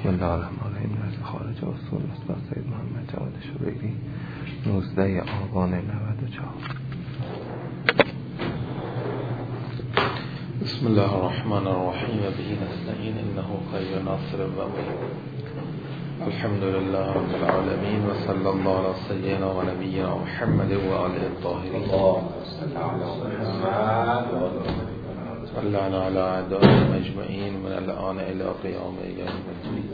بسم الله الرحمن الرحیم. از خارج اصول استاد سید محمد جواد شبیلی 19 آبان 94. بسم الله الرحمن الرحیم و به نستعین انه خیر ناصر و معین. الحمد لله رب العالمین و صلی الله علی سیدنا و نبینا محمد و آله الطاهرین. صلی الله علی اعدائهم اجمعین من الان الی قیام یوم الدین.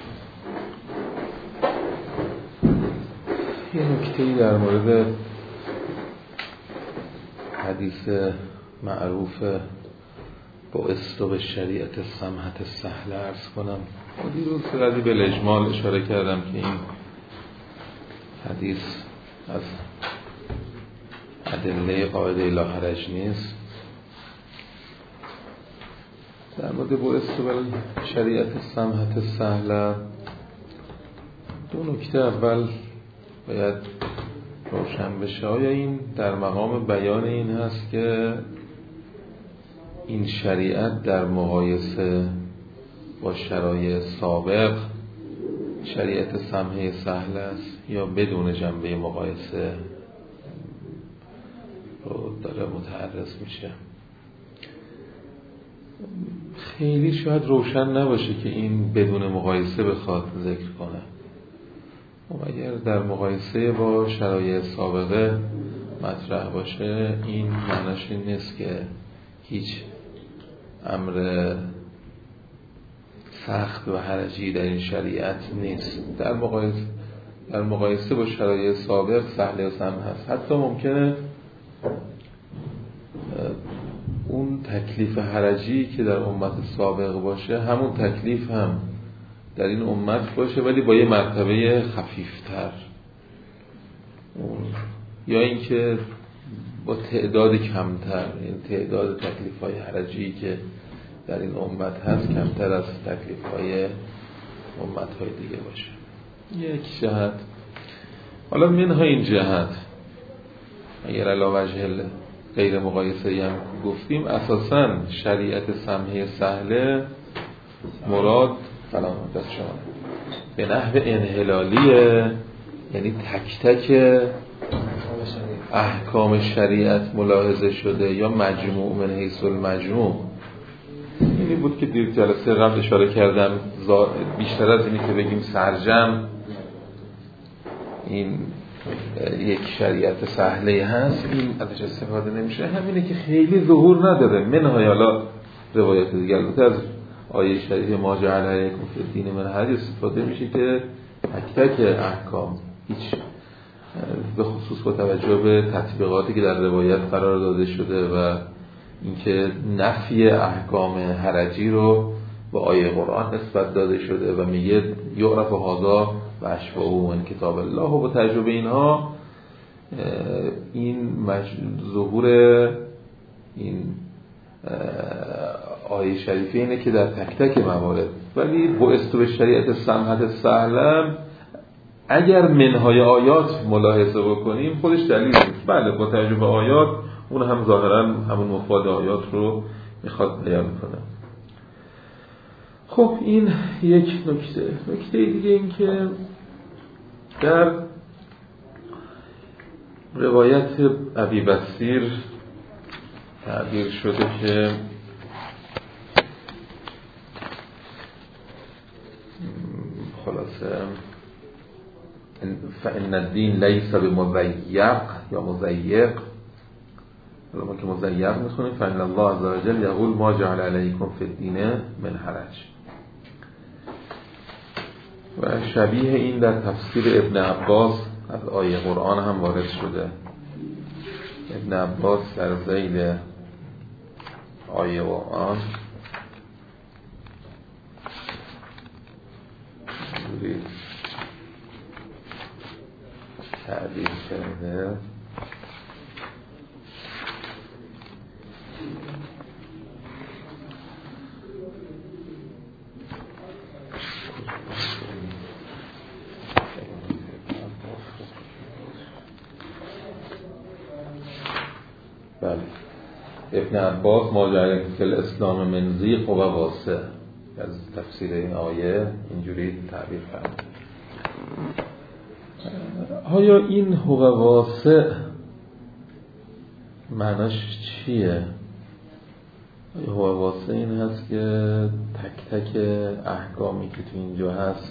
یه نکته‌ای در مورد حدیث معروف بعثت به شریعت سمحت سهل عرض کنم. دیروز قدری به اجمال اشاره کردم که این حدیث از ادله قاعده لا حرج نیست. در مورد بعثت به شریعت سمحت سهل دو نکته اول باید روشن بشه. آیا این در مقام بیان این هست که این شریعت در مقایسه با شرایع سابق شریعت سمحه سهل است یا بدون جنبه مقایسه رو داره متعرض میشه؟ خیلی شاید روشن نباشه که این بدون مقایسه بخواد ذکر کنه. اگر در مقایسه با شرایع سابقه مطرح باشه این معناش این نیست که هیچ امر سخت و حرجی در این شریعت نیست. در مقایسه با شرایع سابق سهل و سمح هست. حتی ممکنه اون تکلیف حرجی که در امت سابق باشه همون تکلیف هم در این امت باشه ولی با یه مرتبه خفیفتر، یا اینکه با تعداد کمتر. این تعداد تکلیف‌های حرجی که در این امت هست کمتر از تکلیف‌های امت‌های دیگه باشه. یک جهت. حالا منها این جهت اگر علی وجه غیر مقایسه‌ای هم گفتیم، اساساً شریعت سمحه سهله مراد سلامت از شما به نحو انحلالیه، یعنی تک تک احکام شریعت ملاحظه شده، یا مجموع من حیث المجموع. اینی بود که دیر جلسه قبل اشاره کردم. بیشتر از اینی که بگیم سرجم این یک شریعت سهله هست این ازش استفاده نمیشه. همینه که خیلی ظهور نداره. منهای حالا روایت دیگه البته از آیه شریف ما جعل علیکم فی الدین من حرج استفاده میشه که تک تک احکام، هیچ به خصوص با توجه به تطبیقاتی که در روایت قرار داده شده و اینکه نفی احکام حرجی رو با آیه قرآن نسبت داده شده و میگه یعرف هذا و اشباهه من کتاب الله، و با تجربه اینها این ظهور این آیه شریفه اینه که در تک تک موارد. ولی بعثت به شریعت سمحت سهل اگر منهای آیات ملاحظه بکنیم خودش دلیل نیست. بله با تجربه آیات اون هم ظاهرا همون مفاد آیات رو میخواد بیان کنه. خب این یک نکته. نکته دیگه این که در روایت ابی بصیر تعبیر شده که خلاصه فإن الدین لیس بمضیق یا مضیق. حالا ما که مضیق میخونیم فإن الله عز وجل یقول ما جعل علیکم فی الدین من حرج. و شبیه این در تفسیر ابن عباس از آیه قرآن هم وارد شده. ابن عباس در ذیل آیه قرآن تعبیر کرده ابن عباس ما جعل فی الاسلام من ضیق و واسع از تفسیر این آیه اینجوری تعبیر فرمود. آیا این هو واسع معناش چیه؟ هو واسع این هست که تک تک احکامی که تو اینجا هست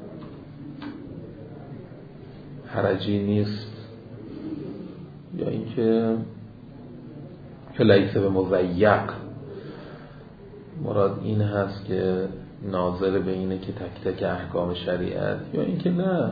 حرجی نیست، یا اینکه لیس به مضیق مراد این هست که ناظر به اینه که تک تک احکام شریعت، یا اینکه نه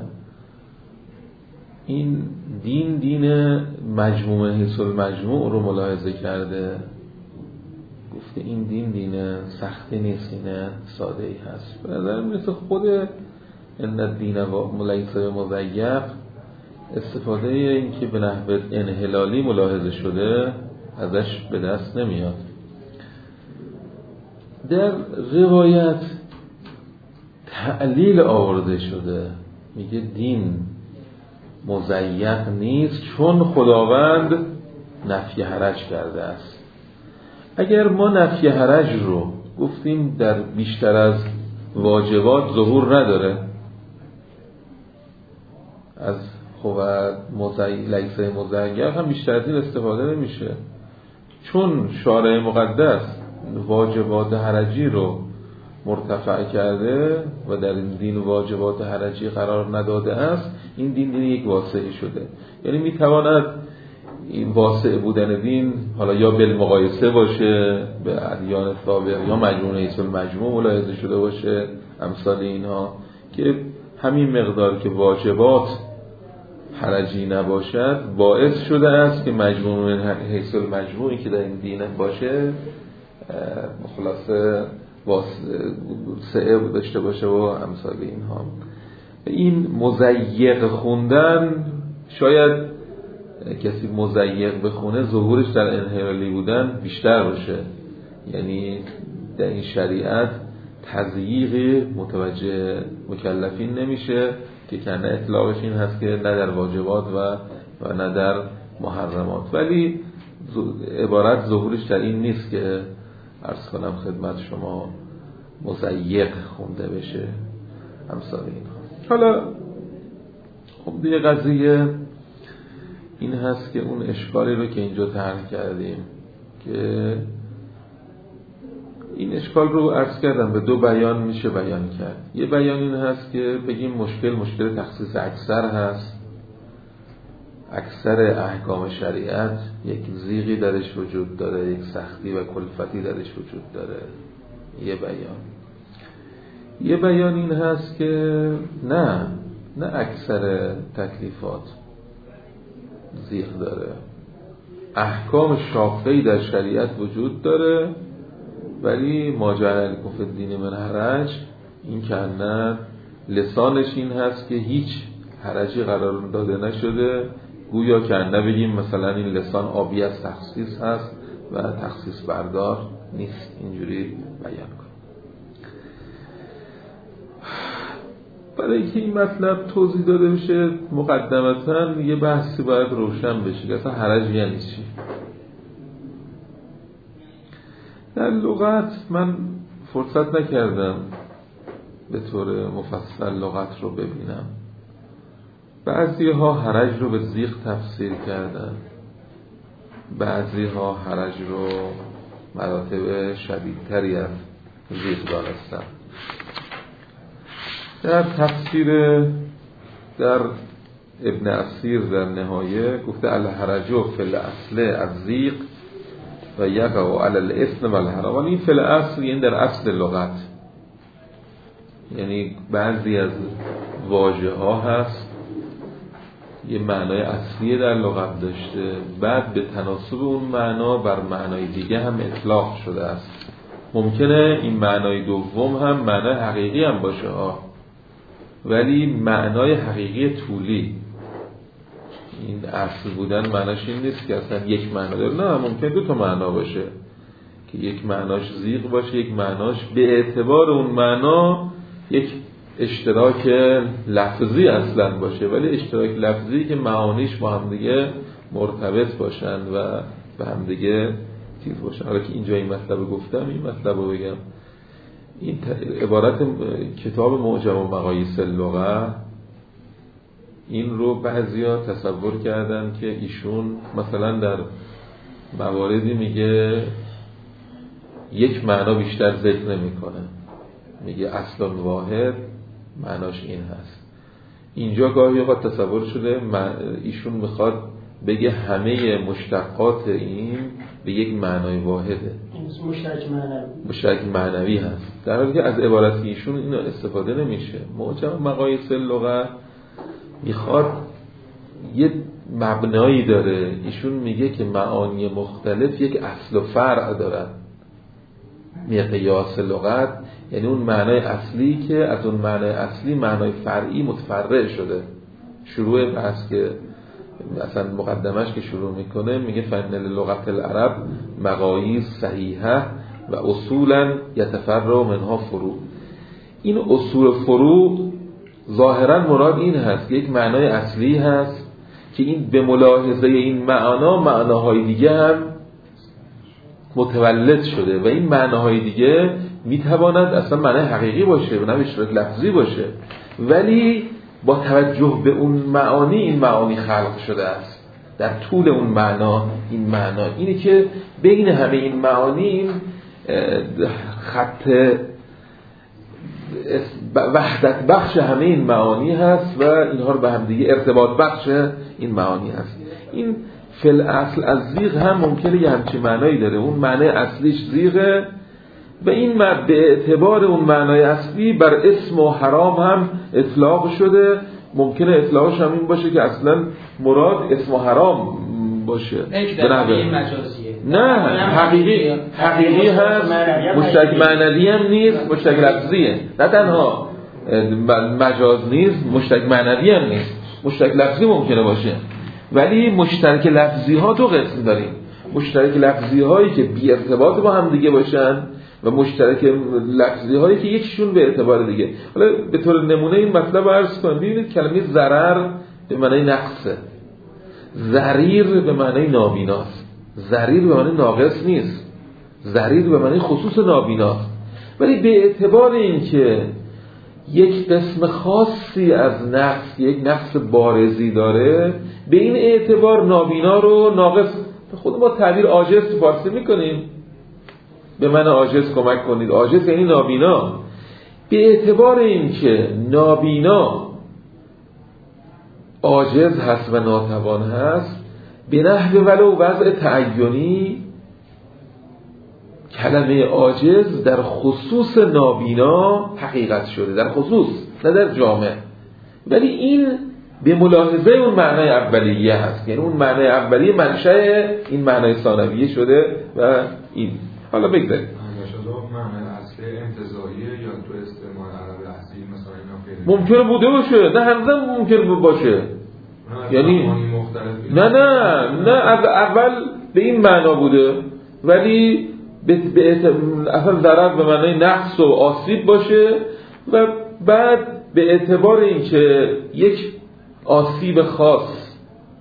این دین مجموعه حیث المجموع رو ملاحظه کرده، گفته این دین سختی نیست، اینه ساده ای هست. به نظر مثل خود ان الدین لیس به مضیق استفاده این که به نحو انحلالی ملاحظه شده ازش به دست نمیاد. در روایت تعلیل آورده شده، میگه دین مضیق نیست چون خداوند نفی حرج کرده است. اگر ما نفی حرج رو گفتیم در بیشتر از واجبات ظهور نداره، از لیس مضیق هم بیشتر از این استفاده نمیشه، چون شارع مقدس واجبات حرجی رو مرتفع کرده و در این دین واجبات حرجی قرار نداده است. این دین یک واسعی شده، یعنی میتواند این واسع بودن دین حالا یا بالمقایسه باشه به ادیان سابق یا مجموعه حیث المجموع ملاحظه شده باشه، امثال اینها که همین مقدار که واجبات حرجی نباشد باعث شده است که مجموعه حیث المجموعی که در این دین باشه خلاصه واسعه داشته باشه و امثال اینها. این مضیق خوندن، شاید کسی مضیق بخونه ظهورش در انحلالی بودن بیشتر باشه، یعنی در این شریعت تضییق متوجه مکلفین نمیشه که کنه اطلاقش این هست که نه در واجبات و نه در محرمات، ولی عبارت ظهورش در این نیست که عرض کنم خدمت شما مضیق خونده بشه امثال اینها. حالا خب دیگه قضیه این هست که اون اشکالی رو که اینجا طرح کردیم، که این اشکال رو عرض کردم به دو بیان میشه بیان کرد. یه بیان این هست که بگیم مشکل تخصیص اکثر هست، اکثر احکام شریعت یک زیغی درش وجود داره، یک سختی و کلفتی درش وجود داره. یه بیان این هست که نه اکثر تکلیفات زیغ داره، احکام شاقه‌ای در شریعت وجود داره، ولی ما جعل لکم فی الدین من حرج، این که نه لسانش این هست که هیچ حرجی قرار داده نشده، گویا که نه بگیم مثلا این لسان آبی از تخصیص هست و تخصیص بردار نیست، اینجوری بیان کن. برای اینکه این مطلب توضیح داده بشه مقدمتاً یه بحثی باید روشن بشه که اصلا حرج یعنی چی. در لغت من فرصت نکردم به طور مفصل لغت رو ببینم. بعضی ها حرج رو به زیغ تفسیر کردن، بعضی ها حرج رو مراتب شدیدتری از زیغ دانستن. در تفسیر در ابن اسیر در نهایه گفته الحرج فی الاصل از زیغ و یقع علی الاثم و الحرام. این فی الاصل یعنی در اصل لغت، یعنی بعضی از واژه ها هست یه معنای اصلی در لغت داشته، بعد به تناسب اون معنا بر معنای دیگه هم اطلاق شده است. ممکنه این معنای دوم هم معنای حقیقی هم باشه ولی معنای حقیقی طولی، این اصل بودن معناش این نیست که اصلا یک معنا داره، نه ممکن دو تا معنا باشه که یک معناش زیغ باشه، یک معناش به اعتبار اون معنا یک اشتراک لفظی اصلا باشه، ولی اشتراک لفظی که معانیش با هم دیگه مرتبط باشن و به هم دیگه چیز باشن. حالا که اینجا این مطلب گفتم این مطلب رو بگم، این عبارت کتاب معجم مقاییس اللغه این رو بعضیا تصور کردن که ایشون مثلا در مواردی میگه یک معنا بیشتر ذکر نمیکنه، میگه اصل واحد معناش این هست. اینجا گاهی اوقات تصور شده ایشون میخواد بگه همه مشتقات این به یک معنای واحده، مشترک معنوی هست، در حالی که از عبارت ایشون اینو استفاده نمیشه. معجم مقاییس اللغه میخواد یه مبنایی داره، ایشون میگه که معانی مختلف یک اصل و فرع دارن. قیاس لغت یعنی اون معنای اصلی که از اون معنای اصلی معنای فرعی متفرع شده. شروع بحث که مثلا مقدمش که شروع میکنه میگه فن لغت العرب مقاییس صحیحه و اصولا یتفرع منها فروع. این اصول فروع ظاهرا مراد این هست، یک معنای اصلی هست که این به ملاحظه این معناهای دیگه هم متولد شده و این معناهای دیگه میتواند اصلا معنای حقیقی باشه و نه اشتراک لفظی باشه، ولی با توجه به اون معانی این معانی خلق شده است. در طول اون معنا این معنا اینه که بین همه این معانی خط وحدت بخش همه این معانی هست و اینها رو به هم دیگه ارتباط بخش این معانی هست. این فل اصل از زیغ هم ممکنه یه همچین معنایی داره، اون معنی اصلیش زیغه و این به اعتبار اون معنای اصلی بر اسم و حرام هم اطلاق شده. ممکنه اطلاقش هم این باشه که اصلا مراد اسم و حرام باشه، نه حقیقی هست، مشترک معنوی هم نیست، مشترک لفظیه. نه تنها مجاز نیست، مشترک معنوی هم نیست، مشترک لفظی ممکنه باشه. ولی مشترک لفظی ها دو قسم داریم، مشترک لفظی هایی که بی ارتباط با هم دیگه باشن و مشترک لفظی هایی که یکیشون به اعتبار دیگه. حالا به طور نمونه این مطلب رو عرض کنم. ببینید کلمه ضرر به معنی نقصه، ضریر به معنی نابیناست. ضریر به معنی ناقص نیست، ضریر به معنی خصوص نابیناست، ولی به اعتبار اینکه یک قسم خاصی از نقص، یک نقص بارزی داره، به این اعتبار نابینا رو ناقص. خود ما تعبیر عاجز تو فارسی میکنیم، به من عاجز کمک کنید. عاجز یعنی نابینا. به اعتبار اینکه نابینا عاجز هست و ناتوان هست، به نحو ولو وضع تعینی کلمه عاجز در خصوص نابینا حقیقت شده، در خصوص نه در جامع. ولی این به ملاحظه اون معنای اولیه هست، یعنی اون معنای اولیه منشأ این معنای ثانویه شده و این. حالا بگذاریم معنای اصلی انتزاعیه یا تو استعمال عرب اصلی مثلا اینا ممکنه بوده باشه، نه همزه ممکنه باشه، یعنی نه از اول به این معنا بوده ولی اصلا ضرر به معنای نقص و آسیب باشه و بعد به اعتبار اینکه یک آسیب خاص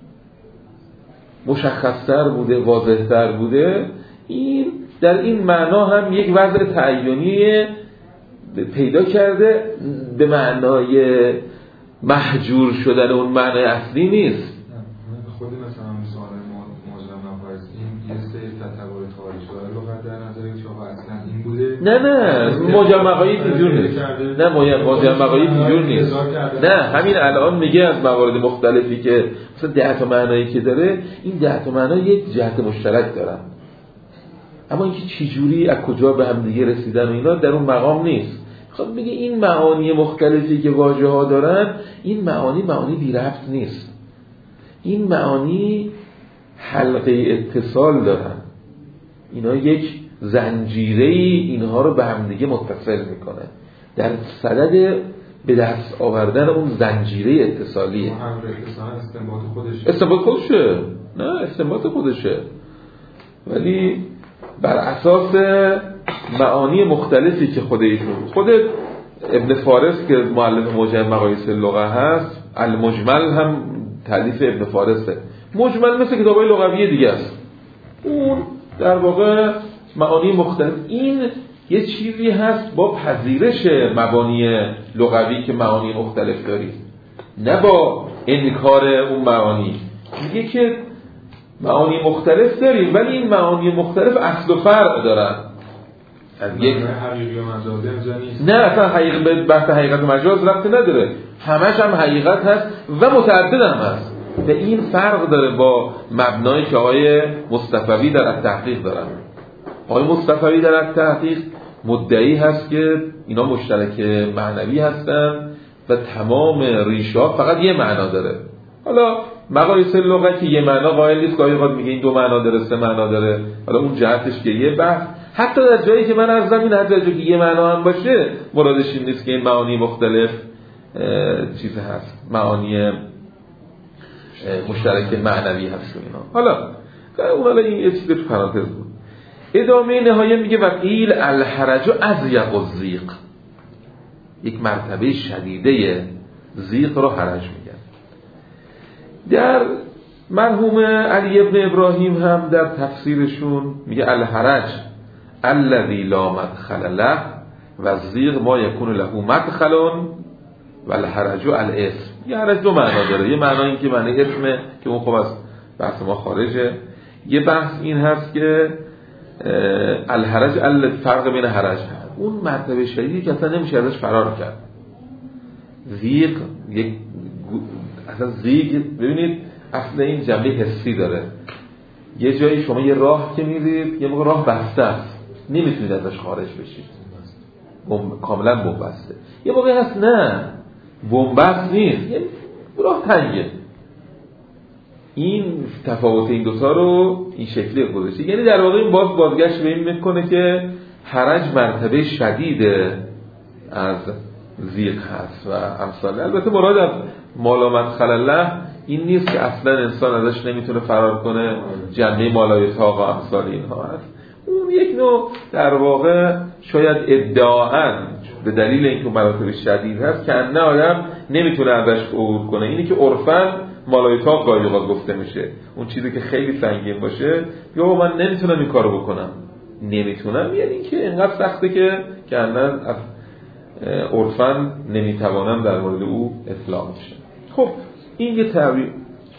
مشخص‌تر بوده، واضح‌تر بوده، این در این معنا هم یک وضع تعینی پیدا کرده، به معنای محجور شدن اون معنای اصلی نیست. خود مثلا مثال معجم مقاییس این یه سری تطور تاریخی لغت در نظر که آقا اصلا این بوده. نه معجم مقاییس اینجور نیست. نه معجم مقاییس اینجور نیست. نه همین الان میگه از موارد مختلفی که مثلا 10 تا معنایی که داره، این 10 تا معنا یک جهت مشترک دارن، اما اینکه چجوری از کجا به هم دیگه رسیدن و اینا در اون مقام نیست. خب میگه این معانی مختلفی که واژه ها دارن، این معانی بی ربط نیست، این معانی حلقه اتصال دارن، اینا یک زنجیره‌ای اینها رو به هم دیگه متصل میکنه در صدد به دست آوردن اون زنجیره اتصالیه. استنباط خودشه، نه استنباط خودشه، ولی بر اساس معانی مختلفی که خود ابن فارس که مؤلف معجم مقاییس اللغه هست، المجمل هم تالیف ابن فارسه. مجمل مثل کتابای لغوی دیگه است، اون در واقع معانی مختلف. این یه چیزی هست با پذیرش مبانی لغوی که معانی مختلف داریم، نه با انکار اون معانی. میگه که معانی مختلف داریم ولی این معانی مختلف اصل و فرع دارن. از یک حقیقی و مجازی اینجا نیست. نه اصلا حقیقت بحث حقیقت و مجاز ربطی نداره، همش هم حقیقت هست و متعدد هم هست. و این فرق داره با مبنایی که آقای مصطفوی در التحقیق دارن. آقای مصطفوی در التحقیق مدعی هست که اینا مشترک معنوی هستن و تمام ریشه‌ها فقط یه معنا داره. حالا مقایسه لغت که یه معنا قائل نیست، گاهی اوقات میگه این دو معنا داره، سه معنا داره. حالا اون جهتش که یه بحث، حتی در جایی که من عرض زمین حتی جایی که یه معنا هم باشه مرادش این نیست که این معانی مختلف چیز هست، معانی مشترک معنوی هست اینا. حالا این یه چیز تو پرانتز بود. ادامه نهایه میگه و قیل الحرج از یغزیق، یک مرتبه شدیده زیق رو حرج میگن. در مرحوم علی ابن ابراهیم هم در تفسیرشون میگه الحرج الذی لا مدخل له و زیغ ما یکون له مدخل و الحرج الاسم. یه حرج دو معنا داره، یه معنا این که معنی اسمه که اون خب از بحث ما خارجه. یه بحث این هست که الحرج فرق بین حرج هست، اون مرتبه شدیدی که اصلا نمیشه ازش فرار کرد. زیغ اصلا زیغ ببینید اصلا این جنبه حسی داره. یه جایی شما یه راه که میرید یه موقع راه بسته است، نمیتونید ازش خارج بشید، کاملا بنبسته. یه موقع هست نه بنبست نیست، یه راه تنگه. این تفاوت این دوتا رو این شکلی گذاشته. یعنی در واقع این بازگشت به این میکنه که حرج مرتبه شدید از زیغ هست و امثال. البته مراد از مالا مدخل الله این نیست که اصلا انسان ازش نمیتونه فرار کنه، جنبه مالای طاق و امثال اینها هست. اون یک نوع در واقع شاید ادعاً به دلیل اینکه مراتب شدید هست که نه آدم نمیتونه ازش عبور کنه. اینی که عرفاً مالای طاق گاهی اوقات گفته میشه، اون چیزی که خیلی سنگین باشه یا من نمیتونم این کارو بکنم، نمیتونم یعنی اینکه اینقدر سخته که کردن از عرفاً نمیتوانم در مورد او اطلاع میشه. خب این یه تعبیر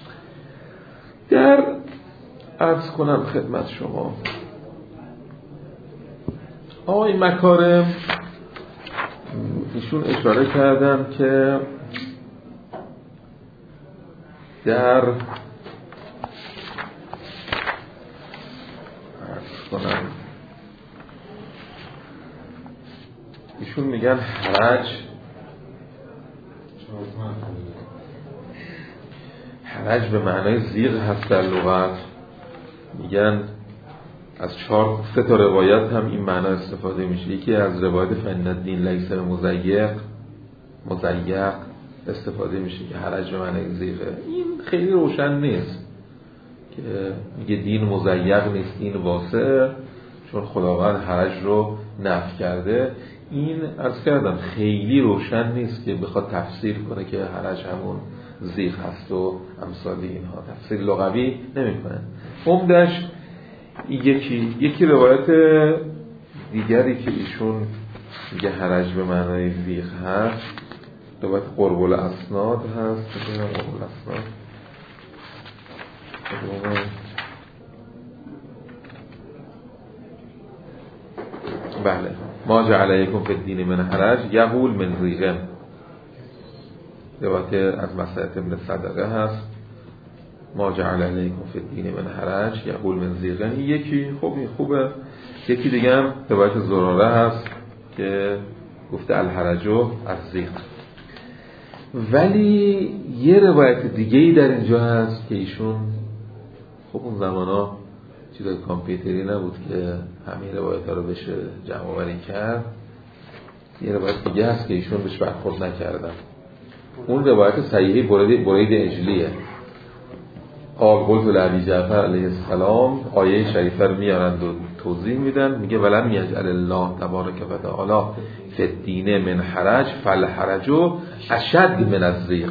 در عرض کنم خدمت شما. این مکارم ایشون اشاره کردن که در عرض کنم ایشون میگن حرج به معنای زیغ هست در لغت. میگن از 3 تا روایت هم این معنا استفاده میشه. یکی از روایت فإن الدین لیس مزیق استفاده میشه که حرج به معنای زیغه. این خیلی روشن نیست که میگه دین مزیق نیست، دین واسع، چون خداوند حرج رو نفی کرده. این عرض کردم خیلی روشن نیست که بخواد تفسیر کنه که حرج همون زیغ هست و امثال اینها، تفسیر لغوی نمیکنه. عمدش یکی روایت دیگری که ایشون میگه حرج به معنای زیغ هست، روایت قرب الاسناد هست. قرب الاسناد بله، ما جعل علیکم فی الدین من حرج یقول من زیغ. روایت از مسعود ابن صدقه هست، ما جعل علیکم فی الدین من حرج یقول من زیغ. یکی خوبه. یکی دیگه هم روایت زراره هست که گفته الحرج از زیغ. ولی یه روایت دیگه‌ای در اینجا هست که ایشون اون زمانا چیزای کامپیوتری نبود که همین روایت‌ها رو بشه جمع‌آوری کرد. یه روایت دیگه هست که ایشون بهش برخورد نکردن. اون روایت صحیحه برید اجلیه. قلت لعبی جعفر علیه السلام آیه شریفه رو میارند و توضیح میدن. میگه ولم یجعل الله تبارک و تعالی فی الدین من حرج فالحرج اشد من الضیق.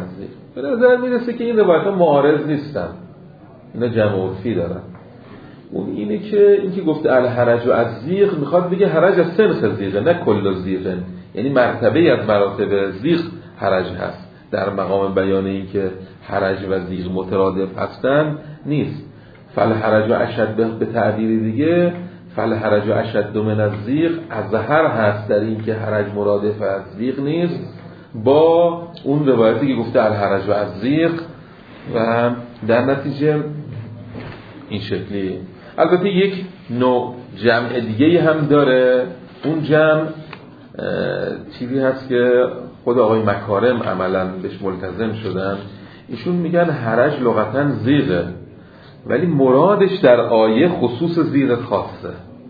به نظر میرسه که این روایت ها معارض نیستن، اینا جمع عرفی دارن. اون اینه که اینکه گفته الحرج و از زیغ میخواد بگه حرج از سنخ زیغه، نه کل زیغه، یعنی مرتبه از مراتب زیغ حرج هست. در مقام بیان این که حرج و زیغ مترادف هستن نیست. فالحرج و اشد به تعبیر دیگه، فالحرج و اشد من الزیغ اظهر هست در این که حرج مرادف از زیغ نیست با اون روایتی که گفته الحرج و از زیغ، و در نتیجه این شکلی. البته یک نوع جمع دیگه هم داره. اون جمع چیزی هست که خود آقای مکارم عملاً بهش ملتزم شدن. ایشون میگن حرج لغتاً زیغه، ولی مرادش در آیه خصوص زیغ خاصه.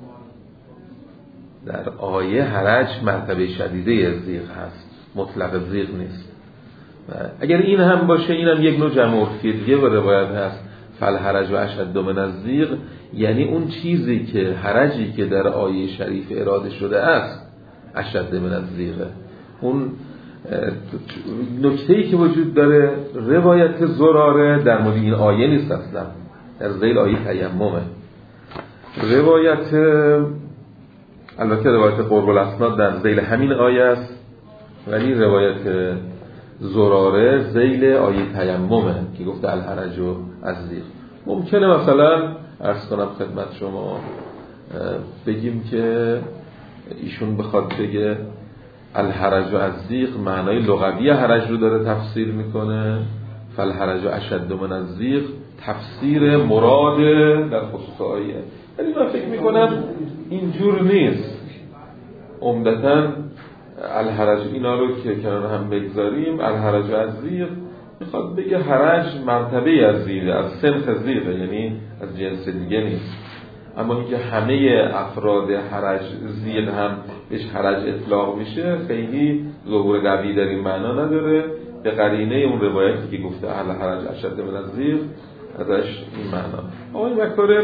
در آیه حرج مرتبه شدیده زیغ هست، مطلق زیغ نیست. اگر این هم باشه، این هم یک نوع جمع عرفی دیگه و روایت هست فالحرج و اشد من الزیغ، یعنی اون چیزی که حرجی که در آیه شریف اراده شده است اشد من الزیغ. اون نکته‌ای که وجود داره روایت زراره در مورد این آیه نیست، اصلا در ذیل آیه تیممه. روایت البته روایت قرب الاسناد در ذیل همین آیه است، ولی روایت زراره ذیل آیه تیممه که گفته الحرج و الزیغ. ممکنه مثلا عرض کنم خدمت شما بگیم که ایشون بخواد بگه الحرج و الزیغ معنای لغوی حرج رو داره تفسیر میکنه، فالحرج و اشد من الزیغ تفسیر مراد در خصوص آیه. ولی من فکر میکنم اینجور نیست. عمدتاً الحرج اینا رو که کنار هم بگذاریم، الحرج و الزیغ میخواد بگه حرج مرتبه از زیغه، از سنخ زیغه، یعنی از جنس دیگه نیست. اما اینکه همه افراد حرج زیغ هم بهش حرج اطلاق میشه خیلی ظهور قوی در این معنا نداره، به قرینه اون روایتی که گفته الحرج اشد من الزیغ ازش این معنا. آقای مکارم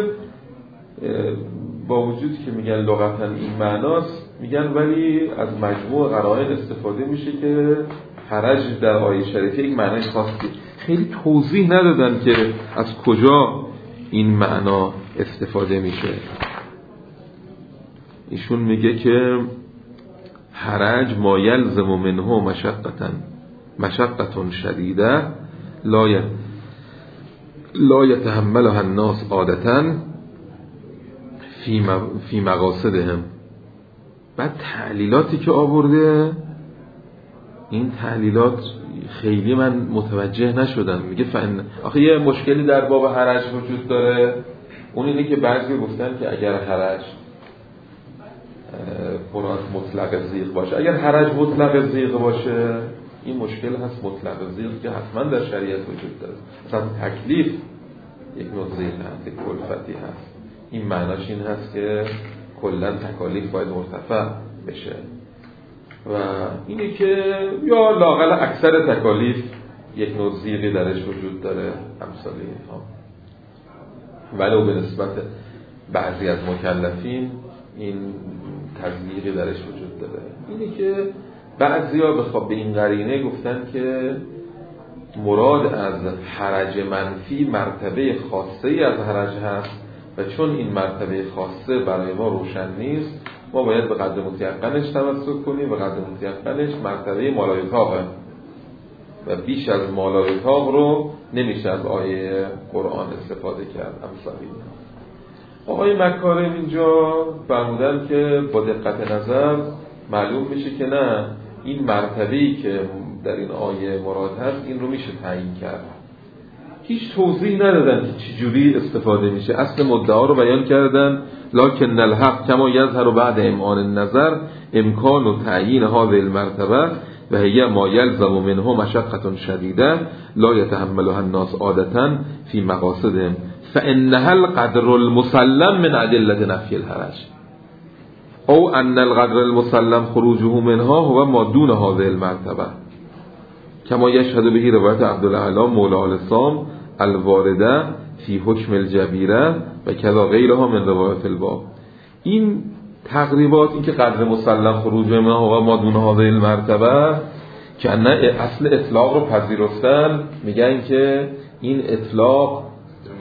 با وجود که میگن لغتاً این معناست، میگن ولی از مجموع قرائن استفاده میشه که حرج در آیه شریفه یک معنای خاصی. خیلی توضیح ندادن که از کجا این معنا استفاده میشه. ایشون میگه که حرج ما یلزم منه مشقة شدیده لا یتحملها الناس عادةً فی مقاصدهم. بعد تعلیلاتی که آورده، این تعلیلات خیلی من متوجه نشدم. میگه آخه یه مشکلی در باب حرج وجود داره، اون اینه که بعضی گفتن که اگر حرج مراد مطلق زیغ باشه، اگر حرج مطلق زیغ باشه این مشکل هست. مطلق زیغ که حتما در شریعت وجود داره، مثلا تکلیف یک نوع زیغ هست، یک کلفتی هست. این معناش این هست که کلا تکالیف باید مرتفع بشه و اینه که یا لااقل اکثر تکالیف یک نوع زیغی درش وجود داره امثال اینها، ولو به نسبت بعضی از مکلفین این تزییقی درش وجود داره. اینه که بعضیا به این قرینه گفتن که مراد از حرج منفی مرتبه خاصه از حرج هست و چون این مرتبه خاصه برای ما روشن نیست، ما باید به قدر متیقنش توسل کنیم و قدر متیقنش مرتبه مالایطاقه و بیش از مالایطاق رو نمیشه از آیه قرآن استفاده کرد. امثالی آقای مکارم اینجا فرمودن که با دقت نظر معلوم میشه که نه، این مرتبه‌ای که در این آیه مراد هست این رو میشه تعیین کرد. هیچ توضیح ندادن که چجوری استفاده میشه. اصل مدعا رو بیان کردن، لکن الحق کما یظهر بعد امعان النظر امکان و تعیین هذه المرتبه و هي ما یلزم منه مشقة شدیده لا یتحملها الناس عادة فی مقاصدهم فانها القدر المسلم من ادله نفی الحرج او ان القدر المسلم خروجه منها هو ما دون هذه المرتبه کما یشهد به روایت عبدالعلا مولا الاسلام الوارده فی حکم الجبیره و کذا غیرها من روایت الباب. این تقریبات، این که قدر مسلم خروج منها و ما دون هذه المرتبه که نه اصل اطلاق رو پذیرفتن، میگن که این اطلاق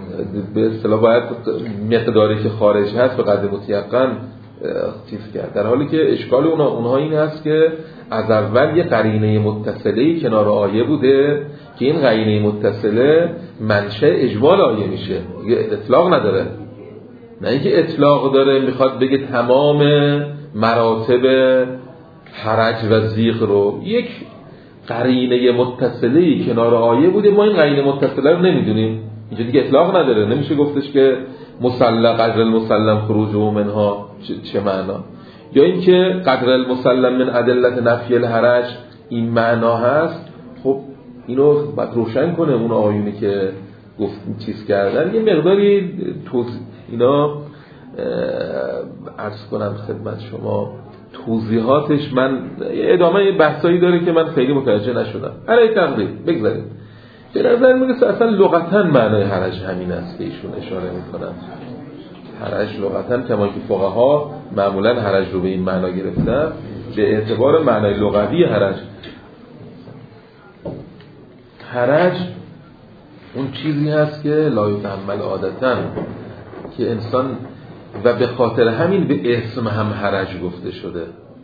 به اصطلاح باید مقداری که خارج هست به قدر متیقن چیز کرد، در حالی که اشکال اونها این هست که از اول یه قرینه متصله‌ای کنار آیه بوده که این قرینه متصله منشأ اجمال آیه میشه، یه اطلاق نداره، نه اینکه اطلاق داره میخواد بگه تمام مراتب حرج و ضیق رو. یک قرینه متصله‌ای کنار آیه بوده، ما این قرینه متصله رو نمیدونیم، اینجا دیگه اطلاق نداره، نمیشه گفتش که قدر المسلم خروجه منها چه معنا، یا اینکه قدر المسلم من ادلت نفی الحرج این معنا هست. خب اینو باید روشن کنه اون آیونی که گفت چیز کردن، یه مقداری اینا عرض کنم خدمت شما توضیحاتش من ادامه بحثایی داره که من خیلی متوجه نشدم. علی تقریب بگذاریم. به نظر میرسه اصلا لغتاً معنای حرج همین است که ایشون اشاره میکنن. حرج لغتاً کما که فقها معمولاً حرج رو به این معنا گرفتن، به اعتبار معنای لغوی حرج اون چیزی هست که لا یتحمل عادتاً، که انسان و به خاطر همین به اسم هم حرج گفته شده.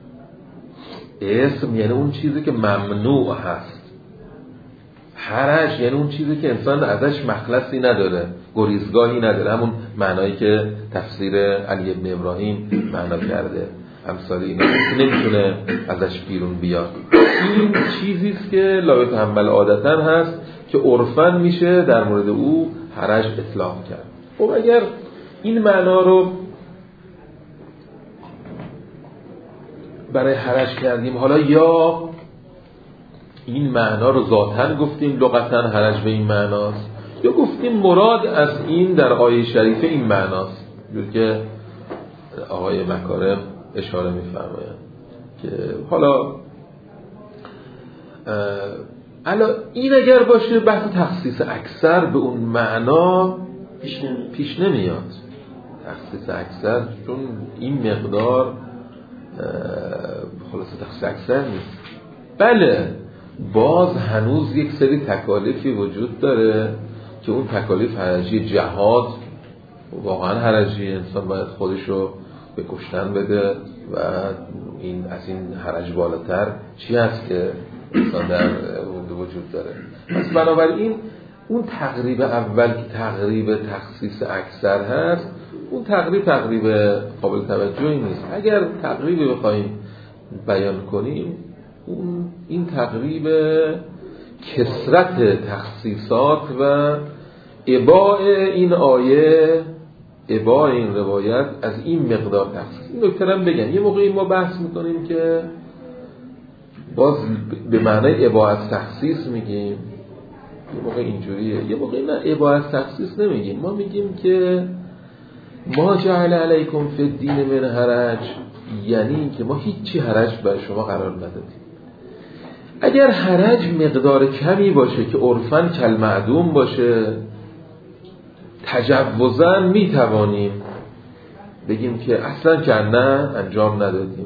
اسم یعنی اون چیزی که ممنوع هست، حرج یعنی اون چیزی که انسان ازش مخلصی نداره، گریزگاهی نداره، همون معنایی که تفسیر علی ابن ابراهیم معنا کرده، امثال اینا نمیتونه ازش بیرون بیاد. این چیزیست که لا یتحمل عادتاً هست که عرفاً میشه در مورد او حرج اطلاق کرد. خب اگر این معنا رو برای حرج کردیم، حالا یا این معنا رو ذاتاً گفتیم لغتاً حرج به این معناست، یا گفتیم مراد از این در آیه شریفه این معناست، جور که آقای مکارم اشاره می‌فرمایند که حالا این اگر باشه بحث تخصیص اکثر به اون معنا پیش نمیاد. تخصیص اکثر چون این مقدار خلاصه تخصیص اکثر نیست. بله باز هنوز یک سری تکالیفی وجود داره که اون تکالیف حرجی جهاد واقعا حرجی، انسان باید خودشو به کشتن بده و این از این حرج بالاتر چی هست که انسان در وجود داره. پس بنابراین اون تقریب اول که تقریب تخصیص اکثر هست، اون تقریب قابل توجهی نیست. اگر تقریبی بخوایم بیان کنیم، این تقریب کثرت تخصیصات و اباء این آیه، اباء این روایت از این مقدار تخصیص. این نکته‌ام بگم، یه موقعی ما بحث میکنیم که باز به معنای اباء از تخصیص میگیم، یه موقع اینجوریه، یه موقع نه اباء از تخصیص نمیگیم، ما میگیم که ما جعل علیکم فی الدین من حرج، یعنی که ما هیچی حرج بر شما قرار ندادیم. اگر حرج مقدار کمی باشه که عرفاً کالمعدوم باشه، تجوزاً میتوانیم بگیم که اصلاً که نه انجام ندادیم.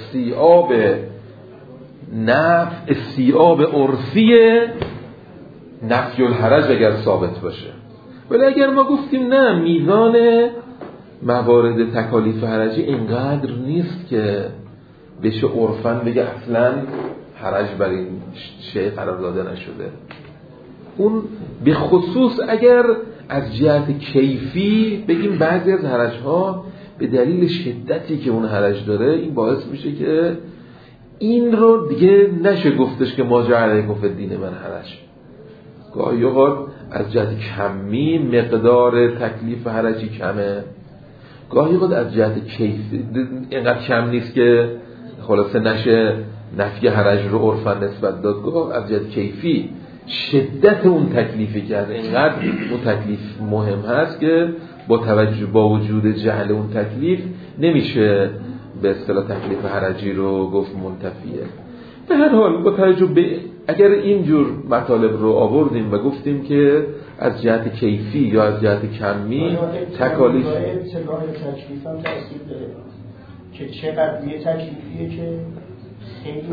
استیعاب عرفی نفی الحرج اگر ثابت باشه. ولی اگر ما گفتیم نه میزان موارد تکالیف حرجی اینقدر نیست که بشه عرفاً بگه اصلاً حرج بر این شیء قرار داده نشده، اون به خصوص اگر از جهت کیفی بگیم بعضی از حرج‌ها به دلیل شدتی که اون حرج داره این باعث میشه که این رو دیگه نشه گفتش که ما جعل علیکم فی الدین من حرج. گاهی اوقات از جهت کمی مقدار تکلیف حرجی کمه، گاهی اوقات از جهت کیفی اینقدر کم نیست که خلاصه نشه نفی حرج رو عرفاً نسبت داد. گاه از جهت کیفی شدت اون تکلیفی کرده، اینقدر اون تکلیف مهم هست که با وجود جهل اون تکلیف نمیشه به اصطلاح تکلیف حرجی رو گفت منتفیه. به هر حال با توجه به اگر اینجور مطالب رو آوردیم و گفتیم که از جهت کیفی یا از جهت کمی تکالیف ابتدای تکلیف هم تأثیر داره که چقدر یه تکلیفیه که خیلی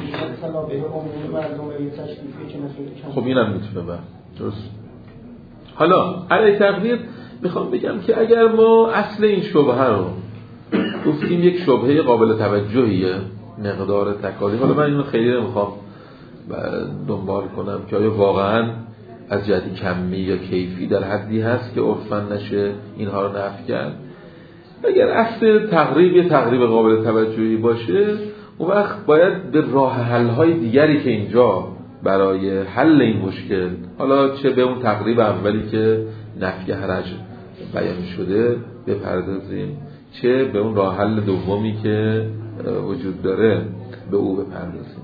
مثلا به عموم مردم یه تکلیفیه که خیلی کم. خب اینم میتونه درست. حالا علی تقدیر میخوام بگم که اگر ما اصل این شبهه رو گفتیم یک شبهه قابل توجهیه مقدار تکالیف، حالا من اینو خیلی نمیخوام دنبال کنم که آیا واقعا از جهت کمی یا کیفی در حدی هست که عرفاً نشه اینها رو نفی کرد. اگر اصل تقریب قابل توجهی باشه، اون وقت باید به راه حل‌های دیگری که اینجا برای حل این مشکل، حالا چه به اون تقریب اولی که نفی حرج بیان شده بپردازیم، چه به اون راه حل دومی که وجود داره به او بپردازیم.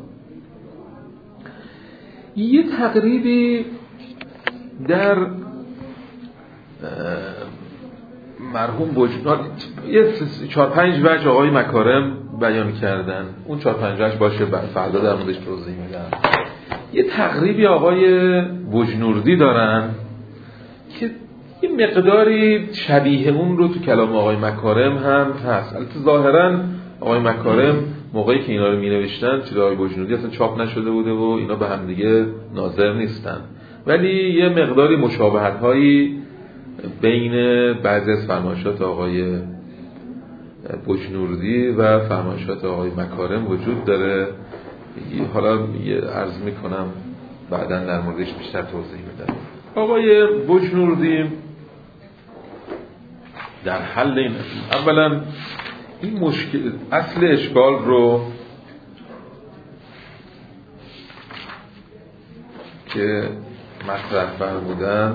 یه تقریبی در مرحوم بجنورد یه 4-5 وجه آقای مکارم بیان کردن، اون 4-5 وجه باشه فردا در موردش توضیح میدم. یه تقریبی آقای بجنوردی دارن که یه مقداری شبیه اون رو تو کلام آقای مکارم هم هست. البته ظاهرا آقای مکارم موقعی که اینا رو می نوشتن چیز آقای بجنوردی اصلا چاپ نشده بوده و اینا به هم دیگه ناظر نیستن، ولی یه مقداری مشابهت هایی بین بعضی از فرمایشات آقای بجنوردی و فرمایشات آقای مکارم وجود داره. حالا عرض میکنم بعداً در موردش بیشتر توضیح میدم. آقای بجنوردی در حل این اولا این مشکل اصل اشکال رو که مطرح فرمودن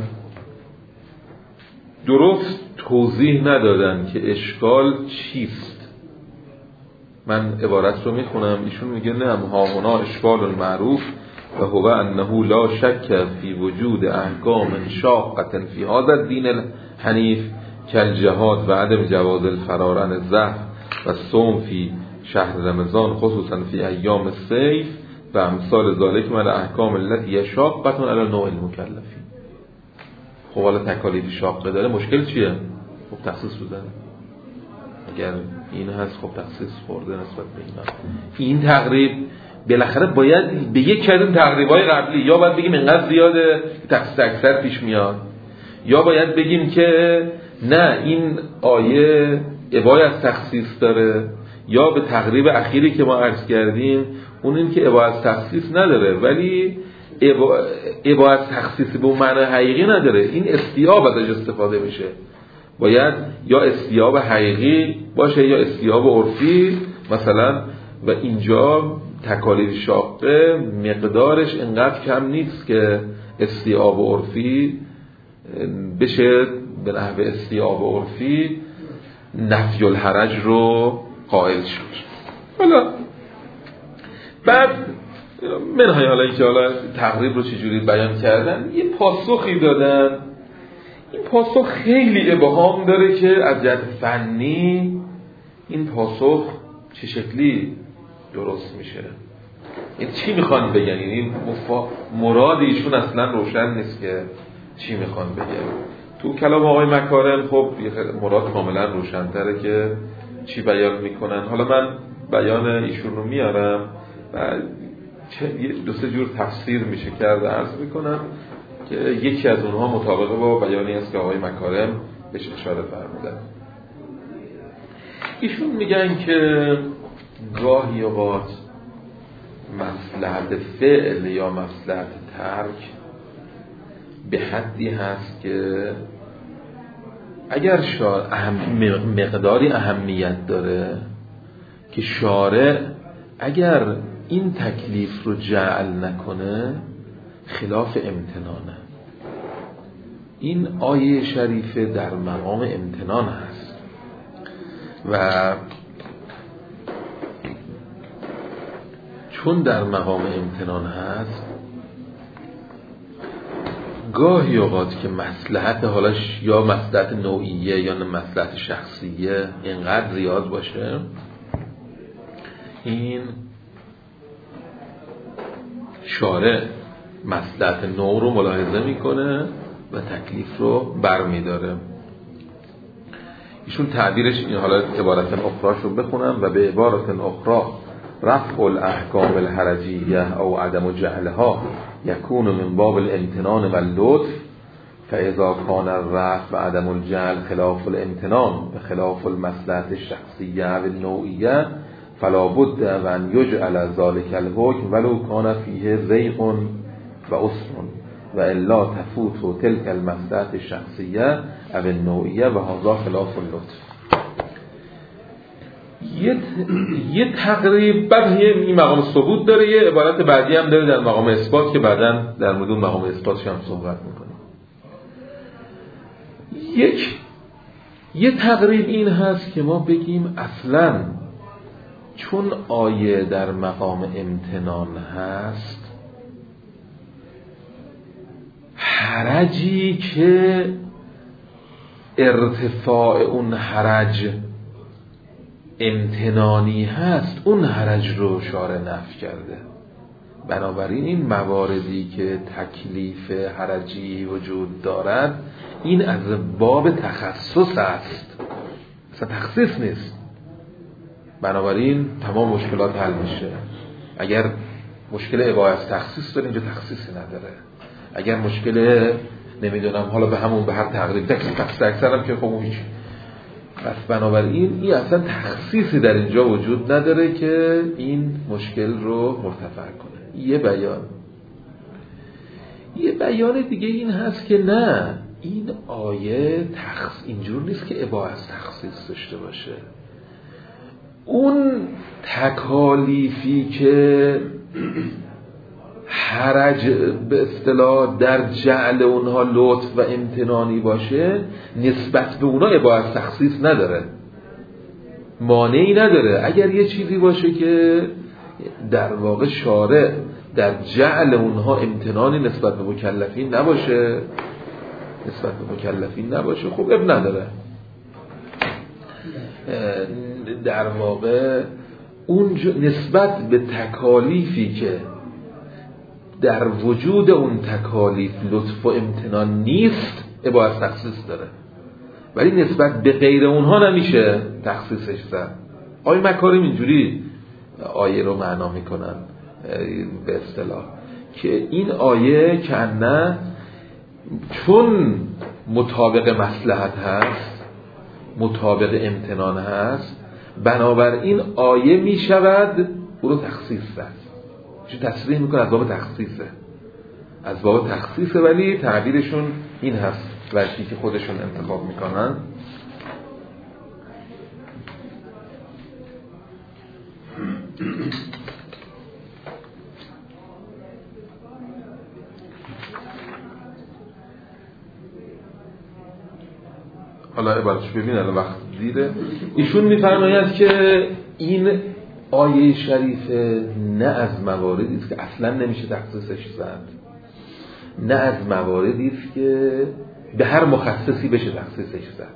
درست توضیح ندادن که اشکال چیست. من عبارت رو میخونم، ایشون میگه نه هاهنا اشکال المعروف و هو انه لا شک فی وجود احکام شاقة فی هذا الدین الحنیف کالجهاد و عدم جواز الفرار عن الزحف و الصوم فی شهر رمضان خصوصا فی ایام الصیف و امثال ذالک من احکام التي شاقة علی نوع المکلفین. خب حالا تکالیف شاقه داره، مشکل چیه؟ خب تخصیص بزنه. اگر این هست خب تخصیص خورده نسبت به اینا. این تقریب بالاخره باید به یک کدوم تقریبای قبلی یا باید بگیم اینقدر زیاده تخصیص اکثر پیش میاد، یا باید بگیم که نه این آیه ابای از تخصیص داره، یا به تقریب اخیری که ما عرض کردیم اون این که ابای از تخصیص نداره ولی ابای از تخصیص به معنی حقیقی نداره، این استیاب ازش استفاده میشه. باید یا استیاب حقیقی باشه یا استیاب عرفی مثلا، و اینجا تکالیف شاقه مقدارش انقدر کم نیست که استیاب عرفی بشه به نحو استیاب عرفی نفی الحرج رو قائل شد. حالا بعد منهای حالا اینکه حالا تقریب رو چجوری بیان کردن یه پاسخی دادن. این پاسخ خیلی ابهام داره که از جهت فنی این پاسخ چه شکلی درست میشه، این چی میخوان بگن، این مراد ایشون اصلا روشن نیست که چی میخوان بگن. تو کلام آقای مکارم خب مراد کاملا روشن‌تره که چی بیان میکنن. حالا من بیان ایشون رو میارم و دو سه جور تفسیر میشه کرد عرض میکنم که یکی از اونها مطابق با بیانی است که آقای مکارم بهش اشاره فرمودن. ایشون میگن که گاهی اوقات مصلحت فعل یا مصلحت ترک به حدی هست که اگر مقداری اهمیت داره که شارع اگر این تکلیف رو جعل نکنه خلاف امتنانه. این آیه شریفه در مقام امتنان هست و چون در مقام امتنان هست گاهی اوقات که مصلحت حالش یا مصلحت نوعیه یا مصلحت شخصیه اینقدر زیاد باشه، این شارع مصلحت نوع رو ملاحظه میکنه و تکلیف رو برمیداره. ایشون تعبیرش این، حالا عبارت اخراش رو بخونم و به عبارت اخرى رفع الاحکام الحرجیه او عدم جهلها یکون من باب الامتنان و اللطف فاذا کان الرفع و عدم الجعل خلاف الامتنان و خلاف المصلحة الشخصیه و النوعیه فلا بد و ان یجعل ذلك الحکم ولو کان فیه زیغ و عسر و الا تفوت تلك المصلحة الشخصیه و النوعیه و هذا خلاف اللطف. یه تقریب بعد این مقام ثبوت داره، یه عبارت بعدی هم داره در مقام اثبات که بعداً در مورد مقام اثباتش هم صحبت میکنه. یه تقریب این هست که ما بگیم اصلاً چون آیه در مقام امتنان هست، حرجی که ارتفاع اون حرج امتنانی هست اون حرج رو شارع نفی کرده. بنابراین این مواردی که تکلیف حرجی وجود دارد این از باب تخصص است، اصلا تخصیص نیست. بنابراین تمام مشکلات حل میشه. اگر مشکل اباحت تخصیص داره اینجا تخصیصی نداره. اگر مشکل نمیدونم حالا به همون به هر تقریب تکسرم که خب هیچ. پس بنابراین این اصلا تخصیصی در اینجا وجود نداره که این مشکل رو مرتفع کنه. یه بیان دیگه این هست که نه، این آیه اینجور نیست که اباحت تخصیص داشته باشه. اون تکالیفی که حرج به اصطلاح در جعل اونها لطف و امتنانی باشه نسبت به اونها اباحت تخصیص نداره، مانعی نداره. اگر یه چیزی باشه که در واقع شارع در جعل اونها امتنانی نسبت به مکلفین نباشه خب اب نداره. در واقع اون نسبت به تکالیفی که در وجود اون تکالیف لطف و امتنان نیست اباحت تخصیص داره، ولی نسبت به غیر اونها نمیشه تخصیصش زد. آیه مکارم اینجوری آیه رو معنا میکنن به اصطلاح که این آیه کنه چون مطابق مصلحت هست، مطابق امتنان هست، بنابراین آیه میشود او رو تخصیص زد. چون تصریح میکنه از باب تخصیصه، ولی تعبیرشون این هست ورشی که خودشون انتخاب میکنن. حالا عبارتش ببین الان وقت دیره. ایشون میفرماید که این آیه شریفه نه از مواردی است که اصلا نمیشه تخصیصش زد، نه از مواردی است که به هر مخصصی بشه تخصیصش زد.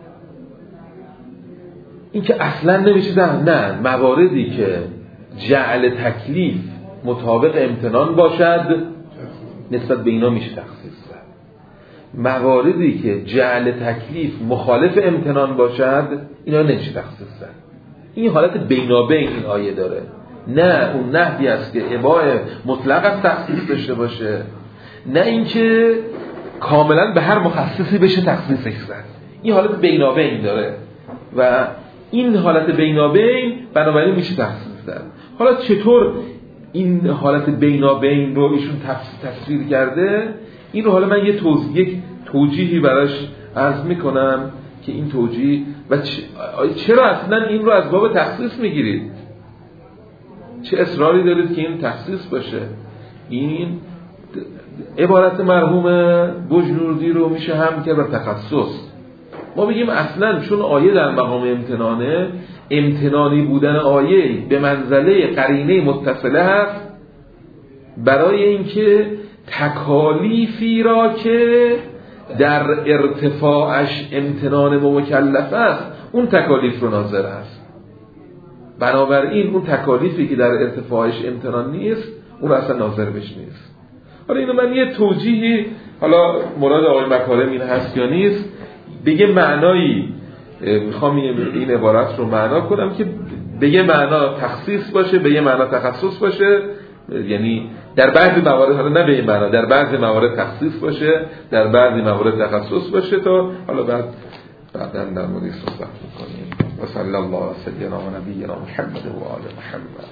این که اصلا نمیشه زد، نه، مواردی که جعل تکلیف مطابق امتنان باشد نسبت به اینا میشه تخصیص زد. مواردی که جعل تکلیف مخالف امتنان باشد اینا نمیشه تخصیص زد. این حالت بینابین این آیه داره، نه اون نحوی است که اباح مطلق از تخصیص داشته باشه، نه اینکه کاملا به هر مخصصی بشه تخصیصش زد. این حالت بینابین داره و این حالت بینابین بنابراین میشه تخصیص زد. حالا چطور این حالت بینابین رو ایشون تصویر کرده، این رو حالا من یک توجیهی براش عرض میکنم که این توجیه و چرا اصلا این رو از باب تخصیص میگیرید، چه اصراری دارید که این تخصیص باشه. این عبارت مرحوم بجنوردی رو میشه هم که بر تخصص ما بگیم اصلا چون آیه در مقام امتنانه، امتنانی بودن آیه به منزله قرینه متصله هست برای اینکه تکالیفی را که در ارتفاعش امتنان مکلف است اون تکالیف رو ناظر است. بنابراین اون تکالیفی که در ارتفاعش امتنان نیست اون اصلا ناظر بهش نیست. حالا اینو من یه توجیهی، حالا مراد آقای مکارم این هست یا نیست، بگه معنایی میخوام این عبارت رو معنا کنم که به یه معنا تخصیص باشه، به یه معنا تخصص باشه، یعنی در بعضی موارد، حالا نه به این معنا، در بعضی موارد تخصیص باشه، در بعضی موارد تخصص باشه، تا حالا بعدا در مورد صحبت می‌کنیم. و صلی الله علی سیدنا و نبینا محمد و آل محمد.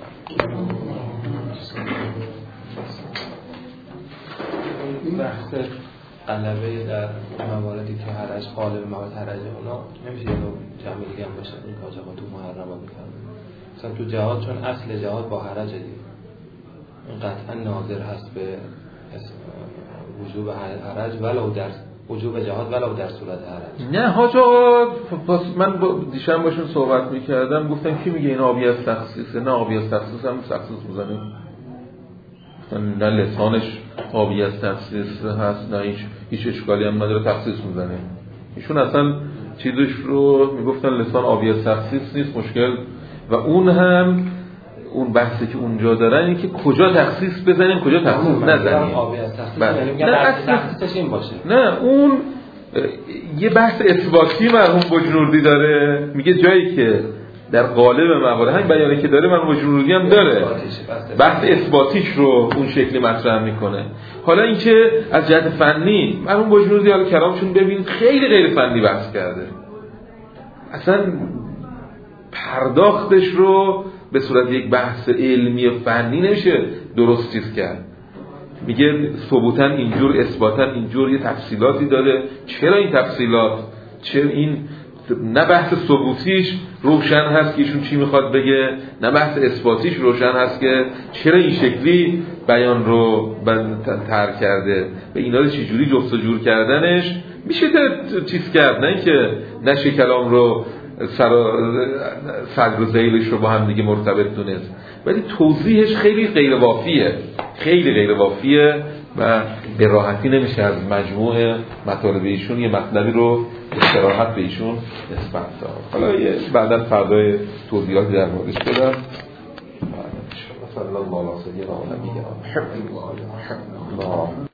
این بحث غلبه در مواردی که حرج غالب موارد حرج اونا نمیشه یه جمع دیگه هم باشه این کاجا تو محرمات می‌کنه. مثلا تو جهاد، چون اصل جهاد با حرج دیگه این قطعا ناظر هست به وجوب حرج ولو در وجوب جهاد ولو در صورت حرج. نه حاج آقا، من دیشب باشون صحبت میکردم، گفتن کی میگه این آبی از تخصیصه؟ نه آبی از تخصیص هم تخصیص میزنه، نه لسانش آبی از تخصیص هست، نه هیچ اشکالی هم نداره تخصیص میزنه. ایشون اصلا چیزش رو میگفتن لسان آبی از تخصیص نیست مشکل، و اون هم اون بحثی که اونجا دارن این که کجا تخصیص بزنیم کجا تخصیص نزنیم. آبی از تخصیص یعنی تخصیصش این باشه. نه اون یه بحث اثباتی مرحوم بجنوردی داره، میگه جایی که در قالب موارد همین بیانی که داره مرحوم بجنوردی هم داره، بحث اثباتیش رو اون شکلی مطرح میکنه. حالا اینکه از جهت فنی مرحوم بجنوردی حالا کلامشون ببین خیلی غیر فنی بحث کرده، اصلا پرداختش رو به صورت یک بحث علمی و فنی نمیشه درست چیز کرد. میگه ثبوتاً اینجور، اثباتاً اینجور، یه تفصیلاتی داره. چرا این تفصیلات؟ چرا این نه بحث ثبوتیش روشن هست که ایشون چی میخواد بگه، نه بحث اثباتیش روشن هست که چرا این شکلی بیان رو طرح کرده. به اینا رو چجوری جفت و جور کردنش میشه چیز کرد، نه اینکه نشه کلام رو صدر و ذیلش رو با هم دیگه مرتبط دونست، ولی توضیحش خیلی غیر وافیه، خیلی غیر وافیه و به راحتی نمیشه از مجموع مطالب ایشون یه مطلبی رو به صراحت به ایشون نسبت داد. حالا بعدا فردای توضیحاتی در موردش بدم. صلی الله علیه و آله و صحبه